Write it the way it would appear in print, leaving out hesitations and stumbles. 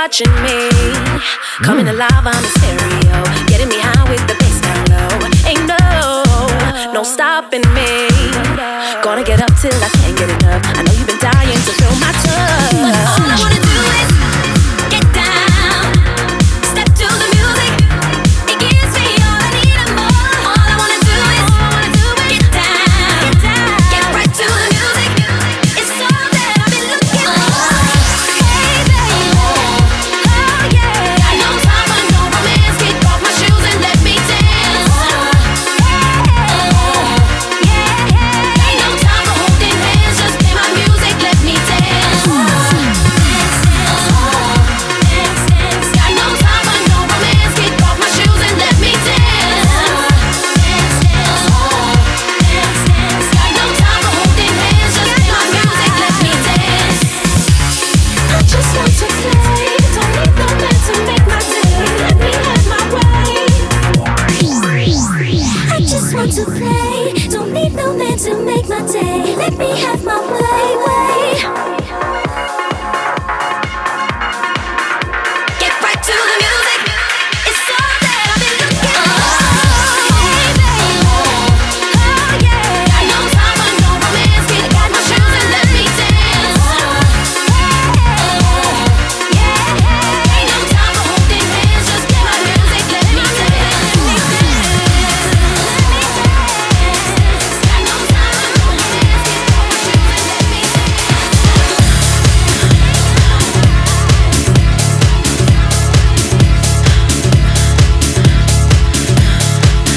watching me. Coming alive on the stereo, getting me high with the bass down low. Ain't no stopping me. Gonna get up till I can't get enough. I know you've been dying to feel my touch. All I wanna do is get down, step to the music. It gives me all I need and more. All I wanna do is get down, get right to the music. It's all that I've been looking for. Hey baby, oh yeah. Got no time for no romance. Kick off my shoes and let me dance. Ain't no time for holding hands. Just play my music, let me dance. Got no time for no romance. Kick off my shoes and let me dance. Got no time for holding hands. Just play my music, let me dance. I just want to play. Don't need no man to make my day. Let me have my way. I just want to play. Don't need no man to make my day. Let me have my way.